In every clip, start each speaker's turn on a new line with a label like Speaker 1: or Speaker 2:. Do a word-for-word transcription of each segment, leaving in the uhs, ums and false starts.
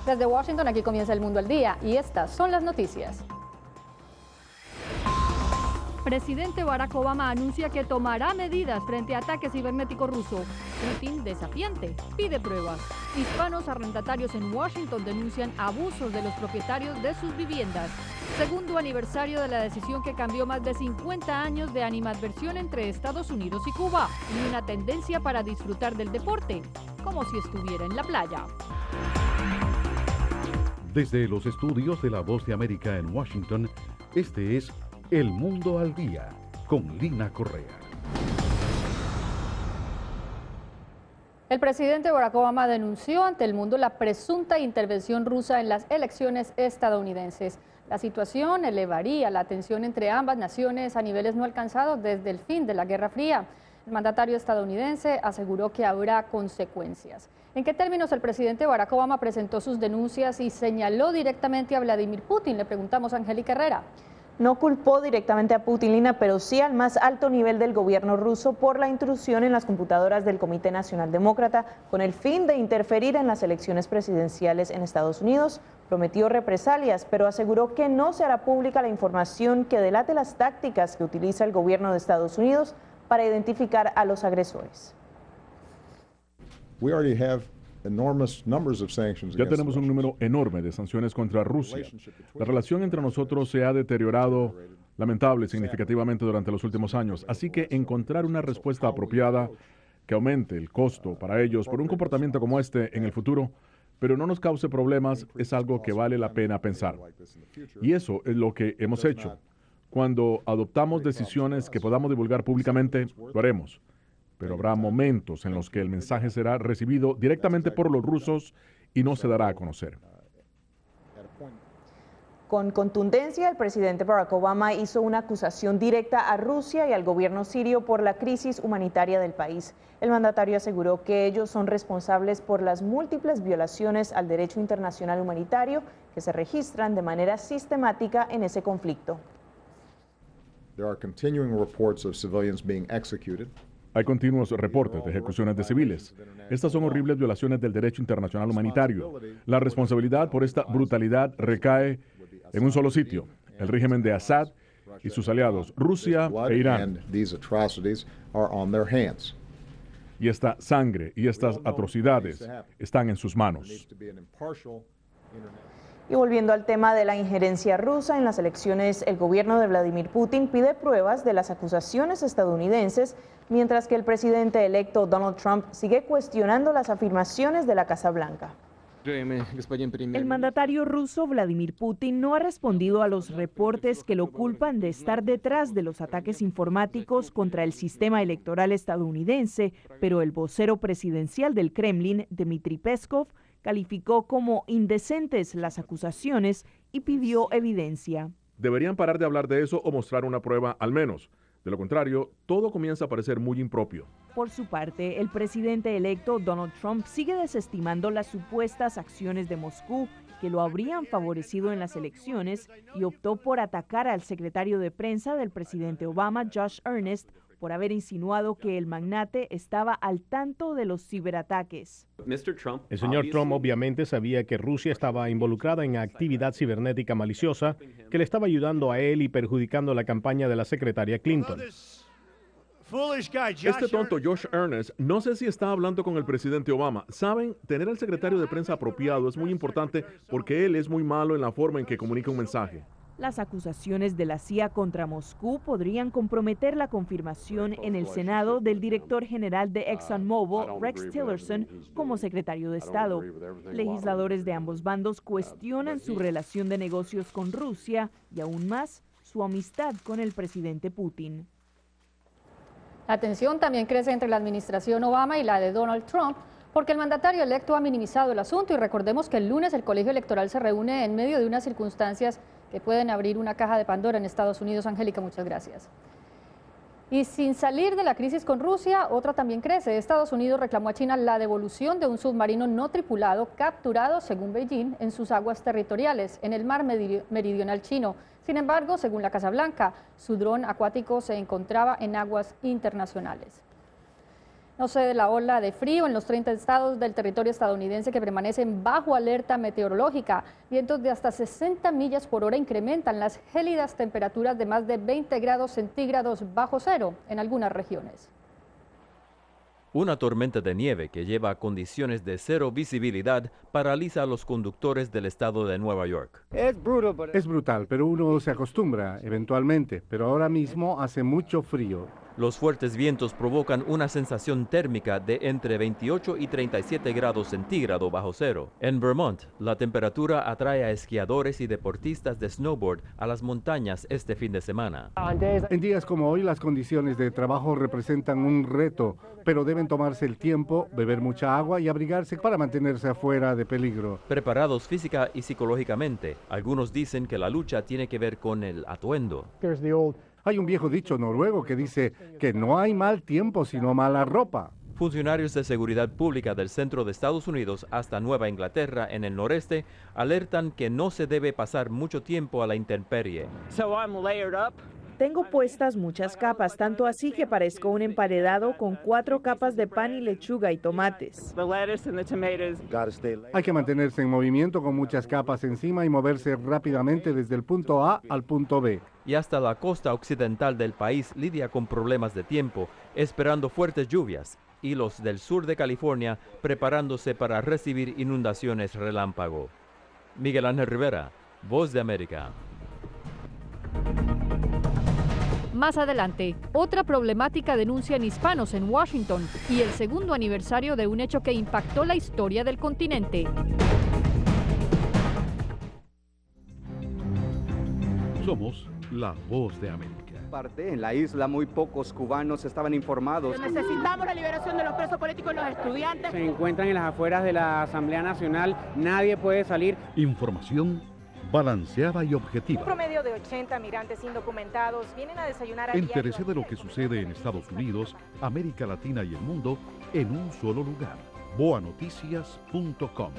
Speaker 1: Desde Washington, aquí comienza El Mundo al Día y estas son las noticias. Presidente Barack Obama anuncia que tomará medidas frente a ataques cibernéticos rusos. Putin, desafiante, pide pruebas. Hispanos arrendatarios en Washington denuncian abusos de los propietarios de sus viviendas. Segundo aniversario de la decisión que cambió más de cincuenta años de animadversión entre Estados Unidos y Cuba. Y una tendencia para disfrutar del deporte, como si estuviera en la playa.
Speaker 2: Desde los estudios de La Voz de América en Washington, este es El Mundo al Día, con Lina Correa.
Speaker 1: El presidente Barack Obama denunció ante el mundo la presunta intervención rusa en las elecciones estadounidenses. La situación elevaría la tensión entre ambas naciones a niveles no alcanzados desde el fin de la Guerra Fría. El mandatario estadounidense aseguró que habrá consecuencias. ¿En qué términos el presidente Barack Obama presentó sus denuncias y señaló directamente a Vladimir Putin? Le preguntamos a Angélica Herrera.
Speaker 3: No culpó directamente a Putin, Lina, pero sí al más alto nivel del gobierno ruso por la intrusión en las computadoras del Comité Nacional Demócrata con el fin de interferir en las elecciones presidenciales en Estados Unidos. Prometió represalias, pero aseguró que no se hará pública la información que delate las tácticas que utiliza el gobierno de Estados Unidos para identificar a los agresores.
Speaker 4: We already have
Speaker 5: Ya tenemos un número enorme de sanciones contra Rusia. La relación entre nosotros se ha deteriorado lamentable significativamente durante los últimos años, así que encontrar una respuesta apropiada que aumente el costo para ellos por un comportamiento como este en el futuro, pero no nos cause problemas, es algo que vale la pena pensar. Y eso es lo que hemos hecho. Cuando adoptamos decisiones que podamos divulgar públicamente, lo haremos. Pero habrá momentos en los que el mensaje será recibido directamente por los rusos y no se dará a conocer.
Speaker 3: Con contundencia, el presidente Barack Obama hizo una acusación directa a Rusia y al gobierno sirio por la crisis humanitaria del país. El mandatario aseguró que ellos son responsables por las múltiples violaciones al derecho internacional humanitario que se registran de manera sistemática en ese conflicto.
Speaker 4: There are continuing reports of civilians being executed.
Speaker 5: Hay continuos reportes de ejecuciones de civiles. Estas son horribles violaciones del derecho internacional humanitario. La responsabilidad por esta brutalidad recae en un solo sitio, el régimen de Assad y sus aliados, Rusia e Irán. Y esta sangre y estas atrocidades están en sus manos.
Speaker 3: Y volviendo al tema de la injerencia rusa en las elecciones, el gobierno de Vladimir Putin pide pruebas de las acusaciones estadounidenses, mientras que el presidente electo Donald Trump sigue cuestionando las afirmaciones de la Casa Blanca.
Speaker 6: El mandatario ruso Vladimir Putin no ha respondido a los reportes que lo culpan de estar detrás de los ataques informáticos contra el sistema electoral estadounidense, pero el vocero presidencial del Kremlin, Dmitry Peskov, calificó como indecentes las acusaciones y pidió evidencia.
Speaker 5: Deberían parar de hablar de eso o mostrar una prueba al menos. De lo contrario, todo comienza a parecer muy impropio.
Speaker 6: Por su parte, el presidente electo Donald Trump sigue desestimando las supuestas acciones de Moscú que lo habrían favorecido en las elecciones y optó por atacar al secretario de prensa del presidente Obama, Josh Earnest, por haber insinuado que el magnate estaba al tanto de los ciberataques.
Speaker 7: El señor Trump obviamente sabía que Rusia estaba involucrada en actividad cibernética maliciosa que le estaba ayudando a él y perjudicando la campaña de la secretaria Clinton.
Speaker 5: Este tonto Josh Earnest, no sé si está hablando con el presidente Obama. Saben, tener al secretario de prensa apropiado es muy importante porque él es muy malo en la forma en que comunica un mensaje.
Speaker 6: Las acusaciones de la C I A contra Moscú podrían comprometer la confirmación en el Senado del director general de ExxonMobil, Rex Tillerson, como secretario de Estado. Legisladores de ambos bandos cuestionan su relación de negocios con Rusia y aún más su amistad con el presidente Putin.
Speaker 1: La tensión también crece entre la administración Obama y la de Donald Trump, porque el mandatario electo ha minimizado el asunto y recordemos que el lunes el colegio electoral se reúne en medio de unas circunstancias que pueden abrir una caja de Pandora en Estados Unidos. Angélica, muchas gracias. Y sin salir de la crisis con Rusia, otra también crece. Estados Unidos reclamó a China la devolución de un submarino no tripulado capturado, según Beijing, en sus aguas territoriales, en el mar meridional chino. Sin embargo, según la Casa Blanca, su dron acuático se encontraba en aguas internacionales. No cede la ola de frío en los treinta estados del territorio estadounidense que permanecen bajo alerta meteorológica. Vientos de hasta sesenta millas por hora incrementan las gélidas temperaturas de más de veinte grados centígrados bajo cero en algunas regiones.
Speaker 8: Una tormenta de nieve que lleva a condiciones de cero visibilidad paraliza a los conductores del estado de Nueva York.
Speaker 9: Es brutal, es brutal, pero uno se acostumbra eventualmente, pero ahora mismo hace mucho frío.
Speaker 8: Los fuertes vientos provocan una sensación térmica de entre veintiocho y treinta y siete grados centígrados bajo cero. En Vermont, la temperatura atrae a esquiadores y deportistas de snowboard a las montañas este fin de semana.
Speaker 9: En días como hoy, las condiciones de trabajo representan un reto, pero deben tomarse el tiempo, beber mucha agua y abrigarse para mantenerse afuera de peligro.
Speaker 8: Preparados física y psicológicamente, algunos dicen que la lucha tiene que ver con el atuendo.
Speaker 9: Hay un viejo dicho noruego que dice que no hay mal tiempo sino mala ropa.
Speaker 8: Funcionarios de seguridad pública del centro de Estados Unidos hasta Nueva Inglaterra en el noreste alertan que no se debe pasar mucho tiempo a la intemperie.
Speaker 6: Tengo puestas muchas capas, tanto así que parezco un emparedado con cuatro capas de pan y lechuga y tomates.
Speaker 9: Hay que mantenerse en movimiento con muchas capas encima y moverse rápidamente desde el punto A al punto B.
Speaker 8: Y hasta la costa occidental del país lidia con problemas de tiempo, esperando fuertes lluvias, y los del sur de California preparándose para recibir inundaciones relámpago. Miguel Ángel Rivera, Voz de América.
Speaker 1: Más adelante, otra problemática denuncian hispanos en Washington y el segundo aniversario de un hecho que impactó la historia del continente.
Speaker 2: Somos la Voz de América.
Speaker 10: En la isla muy pocos cubanos estaban informados.
Speaker 11: Necesitamos la liberación de los presos políticos y los estudiantes.
Speaker 12: Se encuentran en las afueras de la Asamblea Nacional, nadie puede salir.
Speaker 2: Información balanceada y objetiva.
Speaker 13: Un promedio de ochenta migrantes indocumentados vienen a desayunar a
Speaker 2: Entérese de lo que sucede en Estados Unidos, América Latina y el mundo en un solo lugar. boa noticias punto com.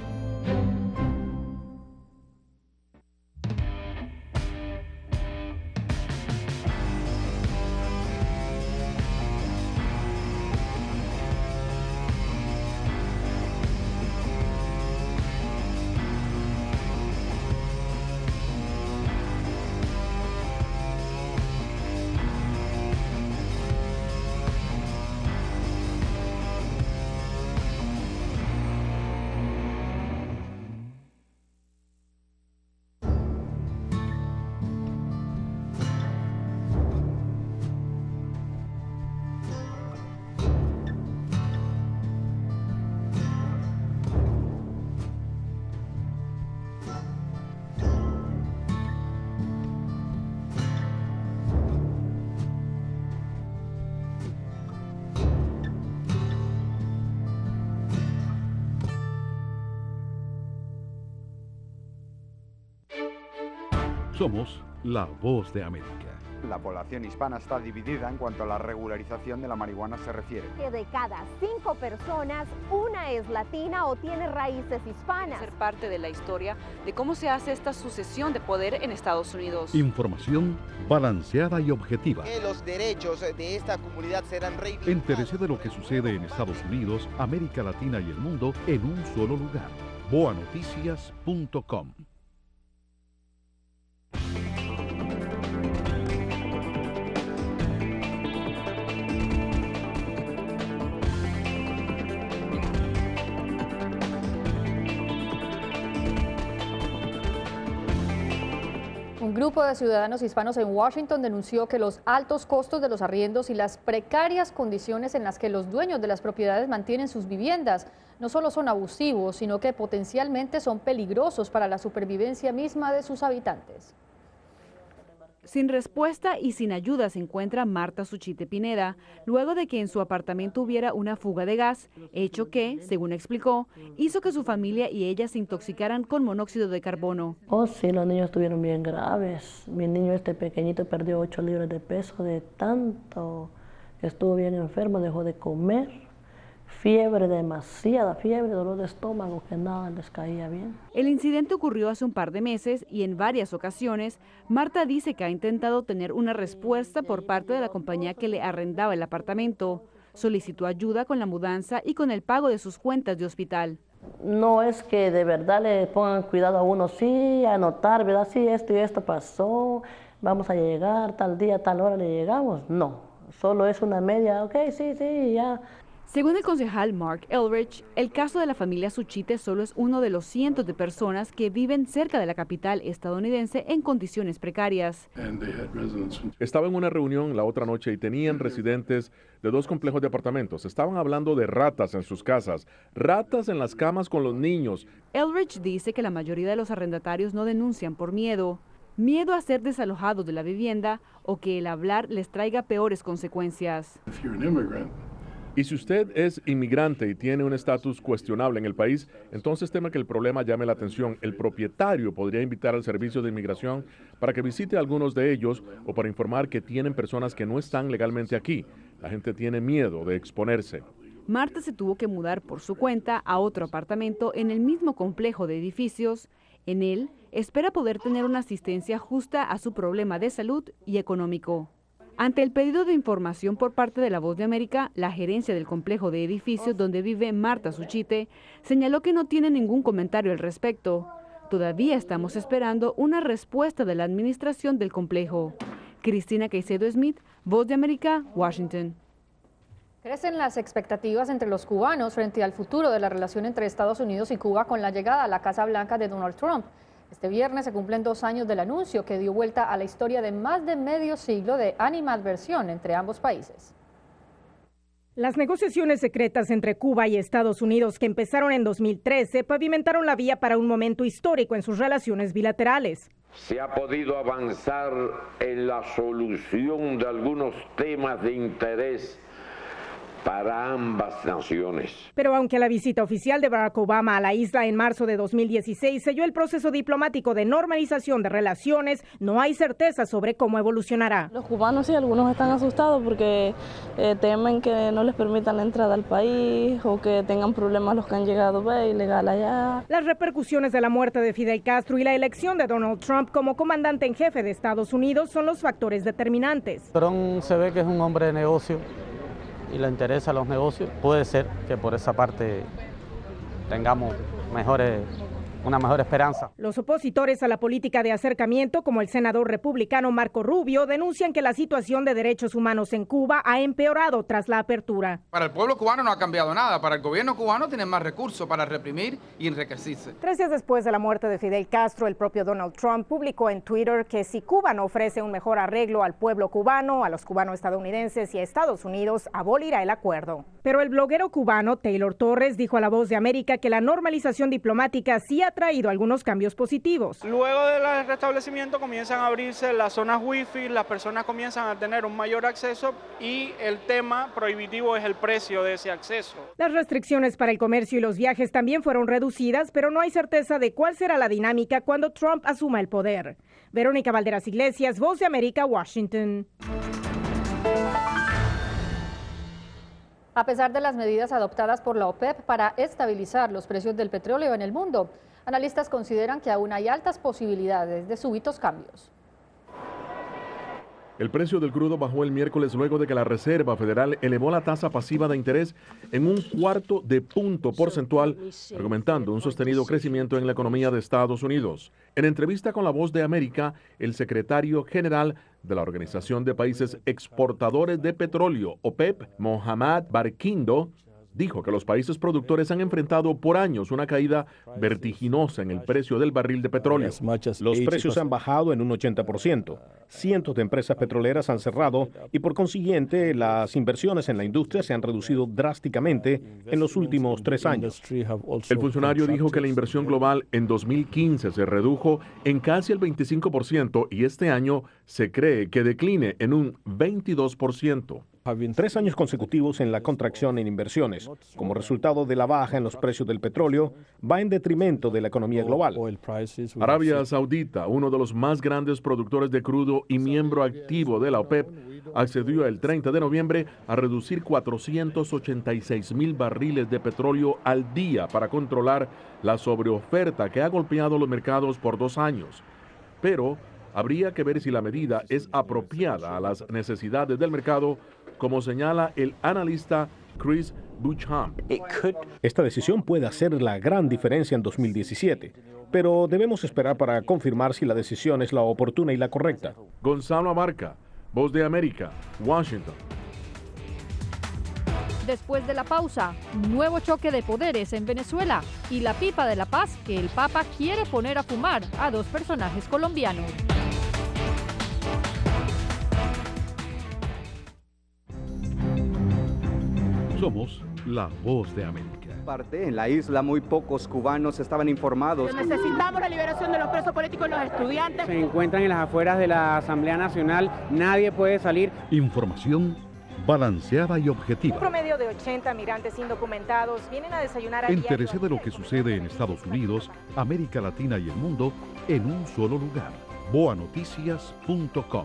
Speaker 2: Somos la Voz de América.
Speaker 14: La población hispana está dividida en cuanto a la regularización de la marihuana se refiere.
Speaker 15: Que de cada cinco personas, una es latina o tiene raíces hispanas.
Speaker 16: Ser parte de la historia de cómo se hace esta sucesión de poder en Estados Unidos.
Speaker 2: Información balanceada y objetiva.
Speaker 17: Que los derechos de esta comunidad serán reivindicados.
Speaker 2: Entérese de lo que sucede en Estados Unidos, América Latina y el mundo en un solo lugar. boa noticias punto com.
Speaker 1: Un grupo de ciudadanos hispanos en Washington denunció que los altos costos de los arriendos y las precarias condiciones en las que los dueños de las propiedades mantienen sus viviendas no solo son abusivos, sino que potencialmente son peligrosos para la supervivencia misma de sus habitantes.
Speaker 18: Sin respuesta y sin ayuda se encuentra Marta Suchite Pineda, luego de que en su apartamento hubiera una fuga de gas, hecho que, según explicó, hizo que su familia y ella se intoxicaran con monóxido de carbono.
Speaker 19: Oh, sí, los niños estuvieron bien graves. Mi niño este pequeñito perdió ocho libras de peso de tanto. Estuvo bien enfermo, dejó de comer. Fiebre, demasiada fiebre, dolor de estómago, que nada les caía bien.
Speaker 18: El incidente ocurrió hace un par de meses y en varias ocasiones, Marta dice que ha intentado tener una respuesta por parte de la compañía que le arrendaba el apartamento. Solicitó ayuda con la mudanza y con el pago de sus cuentas de hospital.
Speaker 19: No es que de verdad le pongan cuidado a uno, sí, anotar, ¿verdad? Sí, esto y esto pasó, vamos a llegar, tal día, tal hora le llegamos. No, solo es una media, ok, sí, sí, ya.
Speaker 18: Según el concejal Mark Elrich, el caso de la familia Suchite solo es uno de los cientos de personas que viven cerca de la capital estadounidense en condiciones precarias.
Speaker 5: Estaba en una reunión la otra noche y tenían residentes de dos complejos de apartamentos. Estaban hablando de ratas en sus casas, ratas en las camas con los niños.
Speaker 18: Elrich dice que la mayoría de los arrendatarios no denuncian por miedo. Miedo a ser desalojados de la vivienda o que el hablar les traiga peores consecuencias.
Speaker 5: Y si usted es inmigrante y tiene un estatus cuestionable en el país, entonces teme que el problema llame la atención. El propietario podría invitar al servicio de inmigración para que visite a algunos de ellos o para informar que tienen personas que no están legalmente aquí. La gente tiene miedo de exponerse.
Speaker 18: Marta se tuvo que mudar por su cuenta a otro apartamento en el mismo complejo de edificios. En él, espera poder tener una asistencia justa a su problema de salud y económico. Ante el pedido de información por parte de La Voz de América, la gerencia del complejo de edificios donde vive Marta Suchite señaló que no tiene ningún comentario al respecto. Todavía estamos esperando una respuesta de la administración del complejo. Cristina Caicedo Smith, Voz de América, Washington.
Speaker 1: Crecen las expectativas entre los cubanos frente al futuro de la relación entre Estados Unidos y Cuba con la llegada a la Casa Blanca de Donald Trump. Este viernes se cumplen dos años del anuncio que dio vuelta a la historia de más de medio siglo de animadversión entre ambos países.
Speaker 20: Las negociaciones secretas entre Cuba y Estados Unidos que empezaron en dos mil trece pavimentaron la vía para un momento histórico en sus relaciones bilaterales.
Speaker 21: Se ha podido avanzar en la solución de algunos temas de interés para ambas naciones.
Speaker 20: Pero aunque la visita oficial de Barack Obama a la isla en marzo de dos mil dieciséis selló el proceso diplomático de normalización de relaciones, no hay certeza sobre cómo evolucionará.
Speaker 22: Los cubanos sí, algunos están asustados porque eh, temen que no les permitan la entrada al país o que tengan problemas los que han llegado ve, ilegal allá.
Speaker 20: Las repercusiones de la muerte de Fidel Castro y la elección de Donald Trump como comandante en jefe de Estados Unidos son los factores determinantes.
Speaker 23: Trump se ve que es un hombre de negocio y le interesa los negocios, puede ser que por esa parte tengamos mejores, una mejor esperanza.
Speaker 20: Los opositores a la política de acercamiento, como el senador republicano Marco Rubio, denuncian que la situación de derechos humanos en Cuba ha empeorado tras la apertura.
Speaker 24: Para el pueblo cubano no ha cambiado nada, para el gobierno cubano tienen más recursos para reprimir y enriquecerse.
Speaker 13: Tres días después de la muerte de Fidel Castro, el propio Donald Trump publicó en Twitter que si Cuba no ofrece un mejor arreglo al pueblo cubano, a los cubanos estadounidenses y a Estados Unidos, abolirá el acuerdo.
Speaker 20: Pero el bloguero cubano Taylor Torres dijo a La Voz de América que la normalización diplomática sí ha traído algunos cambios positivos.
Speaker 25: Luego del restablecimiento comienzan a abrirse las zonas wifi, las personas comienzan a tener un mayor acceso y el tema prohibitivo es el precio de ese acceso.
Speaker 20: Las restricciones para el comercio y los viajes también fueron reducidas, pero no hay certeza de cuál será la dinámica cuando Trump asuma el poder. Verónica Valderas Iglesias, Voz de América, Washington.
Speaker 1: A pesar de las medidas adoptadas por la OPEP para estabilizar los precios del petróleo en el mundo, analistas consideran que aún hay altas posibilidades de súbitos cambios.
Speaker 5: El precio del crudo bajó el miércoles luego de que la Reserva Federal elevó la tasa pasiva de interés en un cuarto de punto porcentual, argumentando un sostenido crecimiento en la economía de Estados Unidos. En entrevista con La Voz de América, el secretario general de la Organización de Países Exportadores de Petróleo, OPEP, Mohammad Barkindo, dijo que los países productores han enfrentado por años una caída vertiginosa en el precio del barril de petróleo.
Speaker 7: Los precios han bajado en un ochenta por ciento. Cientos de empresas petroleras han cerrado y por consiguiente las inversiones en la industria se han reducido drásticamente en los últimos tres años.
Speaker 5: El funcionario dijo que la inversión global en dos mil quince se redujo en casi el veinticinco por ciento y este año se cree que decline en un veintidós por ciento.
Speaker 7: Tres años consecutivos en la contracción en inversiones, como resultado de la baja en los precios del petróleo, va en detrimento de la economía global.
Speaker 5: Arabia Saudita, uno de los más grandes productores de crudo y miembro activo de la OPEP, accedió el treinta de noviembre a reducir cuatrocientos ochenta y seis mil barriles de petróleo al día para controlar la sobreoferta que ha golpeado los mercados por dos años. Pero habría que ver si la medida es apropiada a las necesidades del mercado como señala el analista Chris Bucham.
Speaker 7: Esta decisión puede hacer la gran diferencia en dos mil diecisiete, pero debemos esperar para confirmar si la decisión es la oportuna y la correcta.
Speaker 5: Gonzalo Abarca, Voz de América, Washington.
Speaker 1: Después de la pausa, nuevo choque de poderes en Venezuela y la pipa de la paz que el Papa quiere poner a fumar a dos personajes colombianos.
Speaker 2: Somos la Voz de América.
Speaker 10: Parte en la isla muy pocos cubanos estaban informados.
Speaker 11: Necesitamos la liberación de los presos políticos y los estudiantes.
Speaker 12: Se encuentran en las afueras de la Asamblea Nacional, nadie puede salir.
Speaker 2: Información balanceada y objetiva.
Speaker 13: Un promedio de ochenta migrantes indocumentados vienen a desayunar a
Speaker 2: Entérese de lo que sucede en Estados Unidos, América Latina y el mundo en un solo lugar. boa noticias punto com.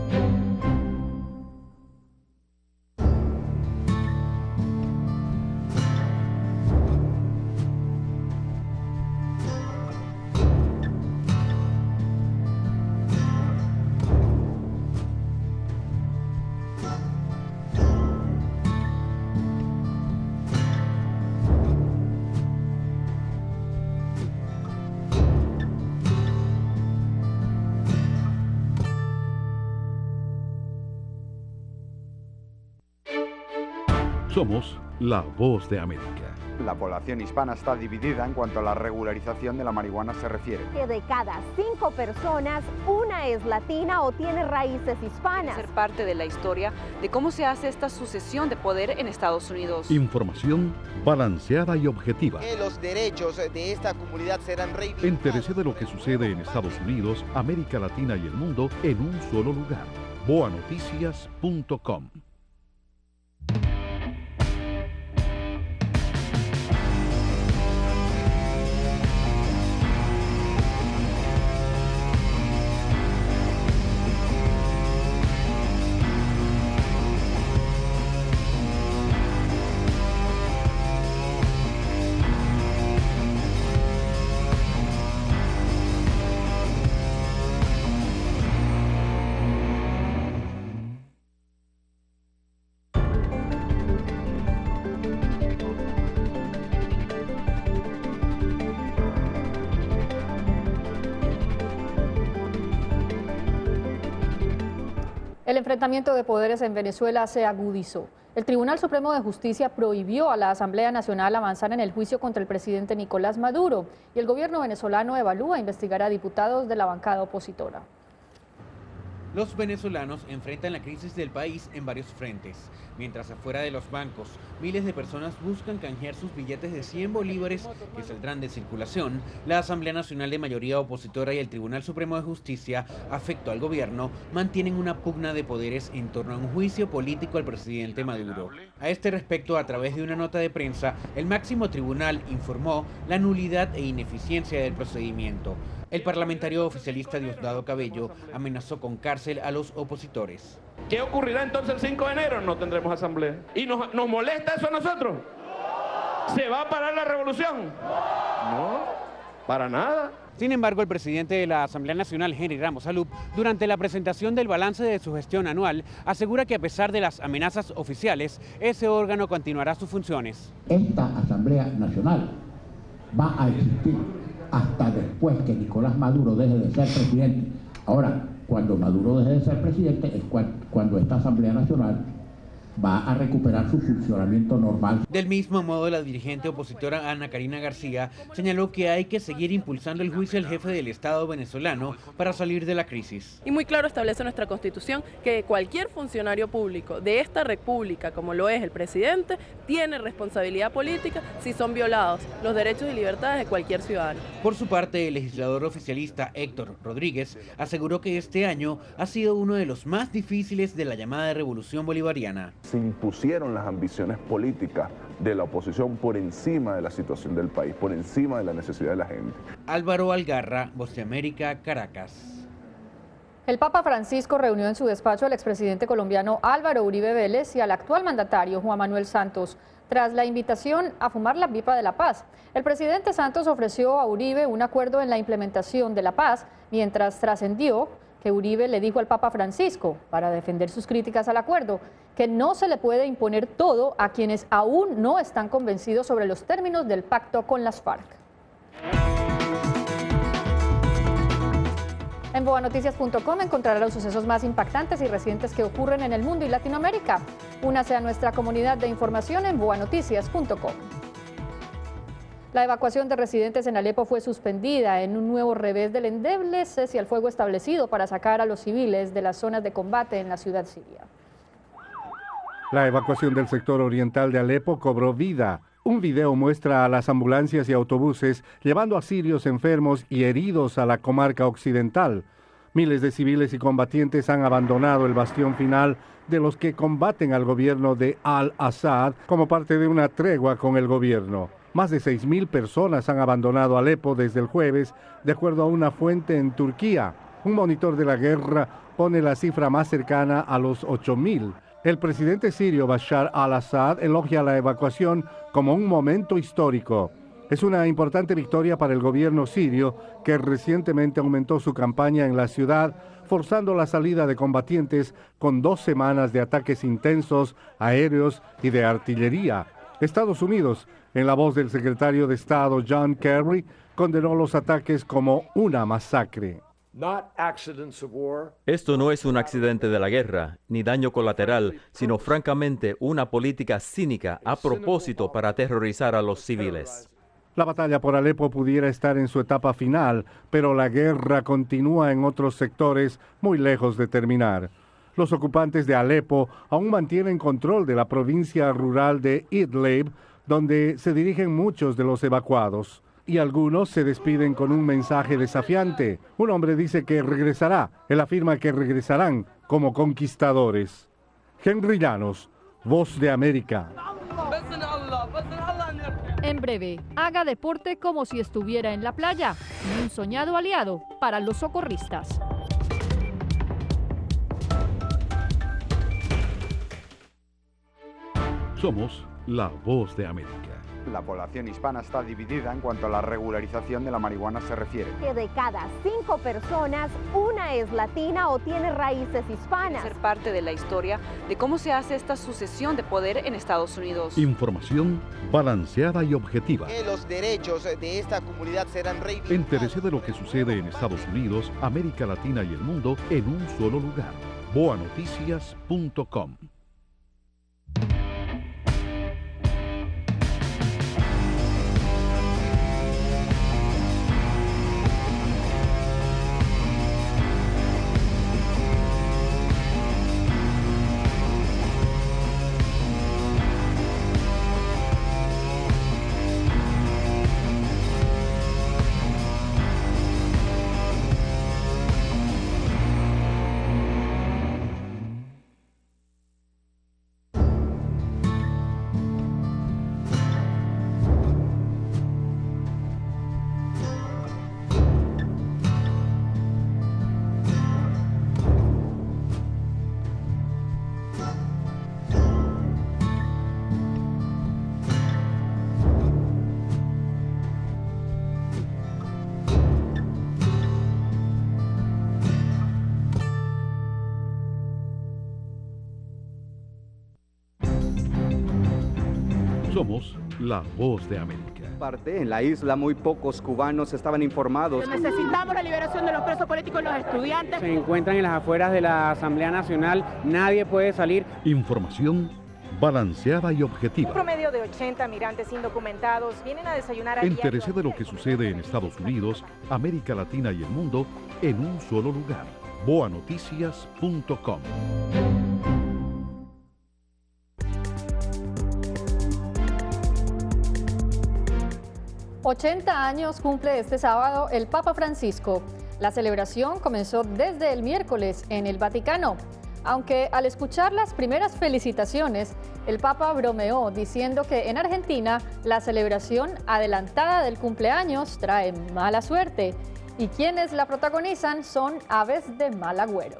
Speaker 2: Somos la Voz de América.
Speaker 14: La población hispana está dividida en cuanto a la regularización de la marihuana se refiere.
Speaker 15: Que de cada cinco personas, una es latina o tiene raíces hispanas.
Speaker 16: Ser parte de la historia de cómo se hace esta sucesión de poder en Estados Unidos.
Speaker 2: Información balanceada y objetiva.
Speaker 17: Que los derechos de esta comunidad serán reivindicados.
Speaker 2: Entérese de lo que sucede en Estados Unidos, América Latina y el mundo en un solo lugar. boa noticias punto com.
Speaker 1: El enfrentamiento de poderes en Venezuela se agudizó. El Tribunal Supremo de Justicia prohibió a la Asamblea Nacional avanzar en el juicio contra el presidente Nicolás Maduro y el gobierno venezolano evalúa investigar a diputados de la bancada opositora.
Speaker 3: Los venezolanos enfrentan la crisis del país en varios frentes. Mientras afuera de los bancos, miles de personas buscan canjear sus billetes de cien bolívares que saldrán de circulación, la Asamblea Nacional de mayoría opositora y el Tribunal Supremo de Justicia, afecto al gobierno, mantienen una pugna de poderes en torno a un juicio político al presidente Maduro. A este respecto, a través de una nota de prensa, el máximo tribunal informó la nulidad e ineficiencia del procedimiento. El parlamentario oficialista Diosdado Cabello amenazó con cárcel a los opositores.
Speaker 4: ¿Qué ocurrirá entonces el cinco de enero? No tendremos asamblea. ¿Y nos, nos molesta eso a nosotros? ¿Se va a parar la revolución? No, para nada.
Speaker 12: Sin embargo, el presidente de la Asamblea Nacional, Henry Ramos Alup, durante la presentación del balance de su gestión anual, asegura que a pesar de las amenazas oficiales, ese órgano continuará sus funciones.
Speaker 6: Esta Asamblea Nacional va a existir hasta después que Nicolás Maduro deje de ser presidente. Ahora, cuando Maduro deje de ser presidente es cuando esta Asamblea Nacional va a recuperar su funcionamiento normal.
Speaker 3: Del mismo modo, la dirigente opositora Ana Karina García señaló que hay que seguir impulsando el juicio al jefe del Estado venezolano para salir de la crisis.
Speaker 8: Y muy claro establece nuestra Constitución que cualquier funcionario público de esta república, como lo es el presidente, tiene responsabilidad política si son violados los derechos y libertades de cualquier ciudadano.
Speaker 3: Por su parte, el legislador oficialista Héctor Rodríguez aseguró que este año ha sido uno de los más difíciles de la llamada Revolución Bolivariana.
Speaker 9: Se impusieron las ambiciones políticas de la oposición por encima de la situación del país, por encima de la necesidad de la gente.
Speaker 3: Álvaro Algarra, Voz de América, Caracas.
Speaker 1: El Papa Francisco reunió en su despacho al expresidente colombiano Álvaro Uribe Vélez y al actual mandatario Juan Manuel Santos, tras la invitación a fumar la pipa de la paz. El presidente Santos ofreció a Uribe un acuerdo en la implementación de la paz, mientras trascendió que Uribe le dijo al Papa Francisco, para defender sus críticas al acuerdo, que no se le puede imponer todo a quienes aún no están convencidos sobre los términos del pacto con las FARC. En boa noticias punto com encontrará los sucesos más impactantes y recientes que ocurren en el mundo y Latinoamérica. Únase a nuestra comunidad de información en boa noticias punto com. La evacuación de residentes en Alepo fue suspendida en un nuevo revés del endeble cese al fuego establecido para sacar a los civiles de las zonas de combate en la ciudad siria.
Speaker 18: La evacuación del sector oriental de Alepo cobró vida. Un video muestra a las ambulancias y autobuses llevando a sirios enfermos y heridos a la comarca occidental. Miles de civiles y combatientes han abandonado el bastión final de los que combaten al gobierno de al-Assad como parte de una tregua con el gobierno. Más de seis mil personas han abandonado Alepo desde el jueves, de acuerdo a una fuente en Turquía. Un monitor de la guerra pone la cifra más cercana a los ocho mil. El presidente sirio Bashar al-Assad elogia la evacuación como un momento histórico. Es una importante victoria para el gobierno sirio, que recientemente aumentó su campaña en la ciudad, forzando la salida de combatientes con dos semanas de ataques intensos, aéreos y de artillería. Estados Unidos, en la voz del secretario de Estado John Kerry, condenó los ataques como una masacre.
Speaker 19: Esto no es un accidente de la guerra, ni daño colateral, sino francamente una política cínica a propósito para aterrorizar a los civiles.
Speaker 18: La batalla por Alepo pudiera estar en su etapa final, pero la guerra continúa en otros sectores muy lejos de terminar. Los ocupantes de Alepo aún mantienen control de la provincia rural de Idlib, donde se dirigen muchos de los evacuados. Y algunos se despiden con un mensaje desafiante. Un hombre dice que regresará. Él afirma que regresarán como conquistadores. Henry Llanos, Voz de América.
Speaker 1: En breve, haga deporte como si estuviera en la playa. Un soñado aliado para los socorristas.
Speaker 2: Somos la Voz de América.
Speaker 14: La población hispana está dividida en cuanto a la regularización de la marihuana se refiere.
Speaker 15: Que de cada cinco personas, una es latina o tiene raíces hispanas.
Speaker 16: Ser parte de la historia de cómo se hace esta sucesión de poder en Estados Unidos.
Speaker 2: Información balanceada y objetiva.
Speaker 17: Que los derechos de esta comunidad serán reivindicados.
Speaker 2: Entérese de lo que sucede en Estados Unidos, América Latina y el mundo en un solo lugar. boa noticias punto com. Somos la Voz de América.
Speaker 10: Parte en la isla muy pocos cubanos estaban informados.
Speaker 11: Necesitamos la liberación de los presos políticos y los estudiantes.
Speaker 12: Se encuentran en las afueras de la Asamblea Nacional, nadie puede salir.
Speaker 2: Información balanceada y objetiva.
Speaker 20: Un promedio de ochenta migrantes indocumentados vienen a desayunar a
Speaker 2: Entérese de lo que sucede en Estados Unidos, América Latina y el mundo en un solo lugar. boa noticias punto com.
Speaker 1: ochenta años cumple este sábado el Papa Francisco. La celebración comenzó desde el miércoles en el Vaticano, aunque al escuchar las primeras felicitaciones, el Papa bromeó diciendo que en Argentina la celebración adelantada del cumpleaños trae mala suerte y quienes la protagonizan son aves de mal agüero.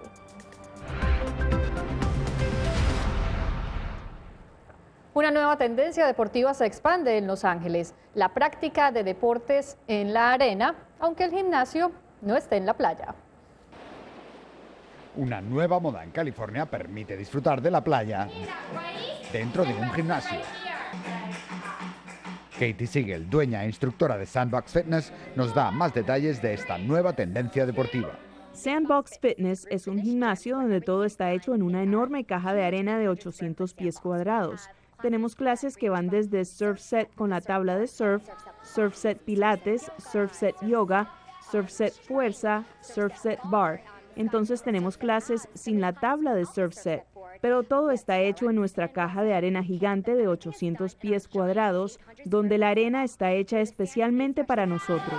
Speaker 1: Una nueva tendencia deportiva se expande en Los Ángeles, la práctica de deportes en la arena, aunque el gimnasio no esté en la playa.
Speaker 14: Una nueva moda en California permite disfrutar de la playa dentro de un gimnasio. Katie Siegel, dueña e instructora de Sandbox Fitness, nos da más detalles de esta nueva tendencia deportiva.
Speaker 21: Sandbox Fitness es un gimnasio donde todo está hecho en una enorme caja de arena de ochocientos pies cuadrados. Tenemos clases que van desde surf set con la tabla de surf, surf set pilates, surf set yoga, surf set fuerza, surf set bar. Entonces tenemos clases sin la tabla de surf set, pero todo está hecho en nuestra caja de arena gigante de ochocientos pies cuadrados, donde la arena está hecha especialmente para nosotros.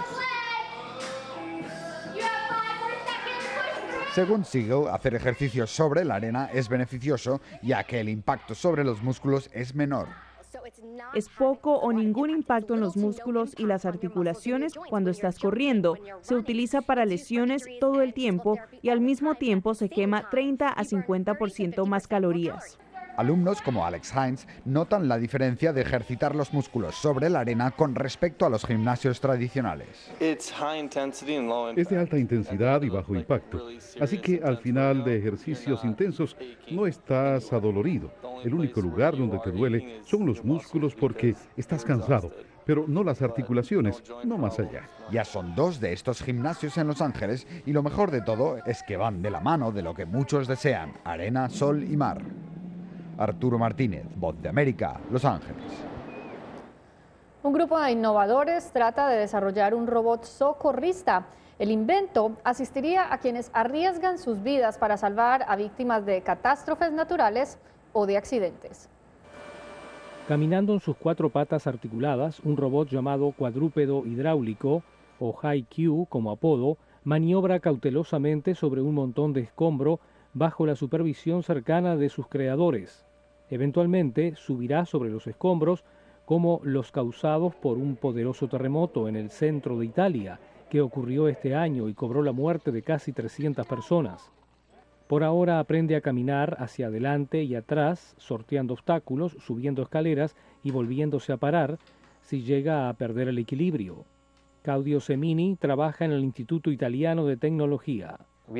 Speaker 14: Según Siegel, hacer ejercicio sobre la arena es beneficioso, ya que el impacto sobre los músculos es menor.
Speaker 21: Es poco o ningún impacto en los músculos y las articulaciones cuando estás corriendo. Se utiliza para lesiones todo el tiempo y al mismo tiempo se quema treinta a cincuenta por ciento más calorías.
Speaker 14: Alumnos como Alex Hines notan la diferencia de ejercitar los músculos sobre la arena con respecto a los gimnasios tradicionales.
Speaker 22: Es de alta intensidad y bajo impacto, así que al final de ejercicios intensos no estás adolorido. El único lugar donde te duele son los músculos porque estás cansado, pero no las articulaciones, no más allá.
Speaker 14: Ya son dos de estos gimnasios en Los Ángeles y lo mejor de todo es que van de la mano de lo que muchos desean: arena, sol y mar. Arturo Martínez, Voz de América, Los Ángeles.
Speaker 1: Un grupo de innovadores trata de desarrollar un robot socorrista. El invento asistiría a quienes arriesgan sus vidas para salvar a víctimas de catástrofes naturales o de accidentes.
Speaker 23: Caminando en sus cuatro patas articuladas, un robot llamado cuadrúpedo hidráulico, o Hi-Q como apodo, maniobra cautelosamente sobre un montón de escombro bajo la supervisión cercana de sus creadores. Eventualmente subirá sobre los escombros como los causados por un poderoso terremoto en el centro de Italia que ocurrió este año y cobró la muerte de casi trescientas personas. Por ahora aprende a caminar hacia adelante y atrás, sorteando obstáculos, subiendo escaleras y volviéndose a parar si llega a perder el equilibrio. Claudio Semini trabaja en el Instituto Italiano de Tecnología.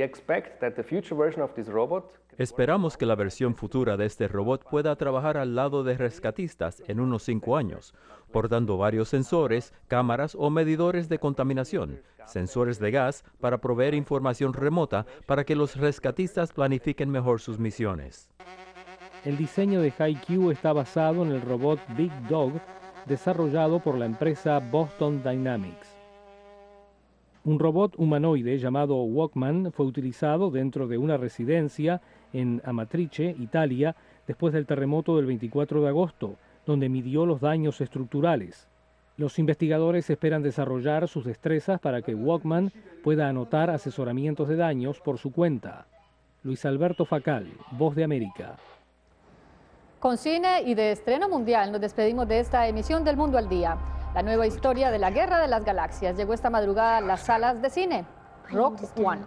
Speaker 19: Esperamos que la versión futura de este robot pueda trabajar al lado de rescatistas en unos cinco años, portando varios sensores, cámaras o medidores de contaminación, sensores de gas para proveer información remota para que los rescatistas planifiquen mejor sus misiones.
Speaker 23: El diseño de Hi-Q está basado en el robot Big Dog, desarrollado por la empresa Boston Dynamics. Un robot humanoide llamado Walkman fue utilizado dentro de una residencia en Amatrice, Italia, después del terremoto del veinticuatro de agosto, donde midió los daños estructurales. Los investigadores esperan desarrollar sus destrezas para que Walkman pueda anotar asesoramientos de daños por su cuenta. Luis Alberto Facal, Voz de América.
Speaker 1: Con cine y de estreno mundial nos despedimos de esta emisión del Mundo al Día. La nueva historia de la Guerra de las Galaxias llegó esta madrugada a las salas de cine. Rogue One.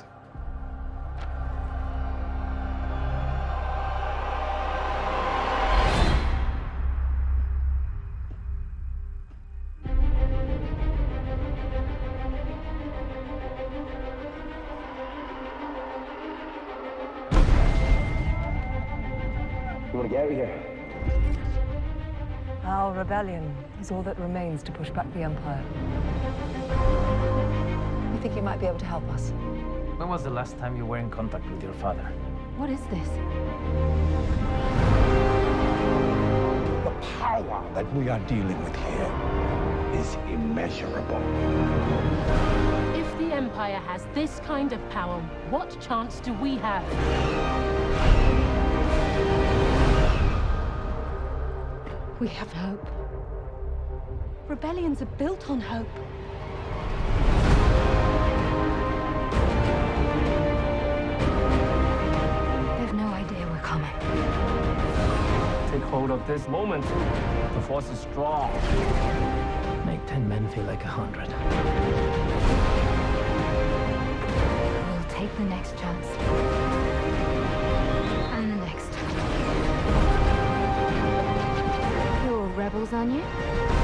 Speaker 24: You want to get out of here? Our rebellion is all that remains to push back the Empire. We think you might be able to help us.
Speaker 25: When was the last time you were in contact with your father?
Speaker 24: What is this?
Speaker 26: The power that we are dealing with here is immeasurable.
Speaker 27: If the Empire has this kind of power, what chance do we have?
Speaker 24: We have hope. Rebellions are built on hope. They've no idea we're coming.
Speaker 25: Take hold of this moment. The Force is strong. Make ten men feel like a hundred.
Speaker 24: We'll take the next chance. And the next. You're rebels, aren't you?